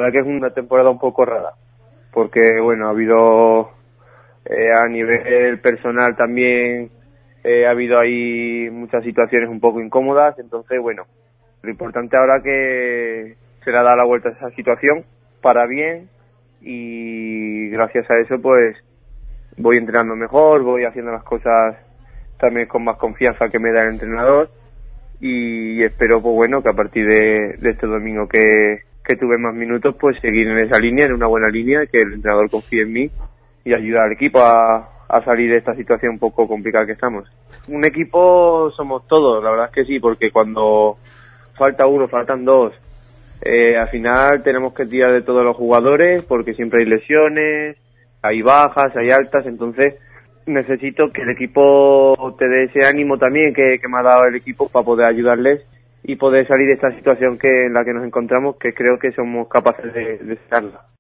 verdad que es una temporada un poco rara, porque bueno, ha habido a nivel personal también, ha habido ahí muchas situaciones un poco incómodas, entonces bueno, lo importante ahora que se le ha dado la vuelta a esa situación para bien, y gracias a eso pues voy entrenando mejor, voy haciendo las cosas también con más confianza que me da el entrenador, y espero pues bueno que a partir de este domingo que tuve más minutos pues seguir en esa línea, en una buena línea, que el entrenador confíe en mí y ayudar al equipo a salir de esta situación un poco complicada que estamos. Un equipo somos todos, la verdad es que sí, porque cuando falta uno, faltan dos, al final tenemos que tirar de todos los jugadores porque siempre hay lesiones, hay bajas, hay altas, entonces necesito que el equipo te dé ese ánimo también que me ha dado el equipo para poder ayudarles y poder salir de esta situación en la que nos encontramos, que creo que somos capaces de sacarla.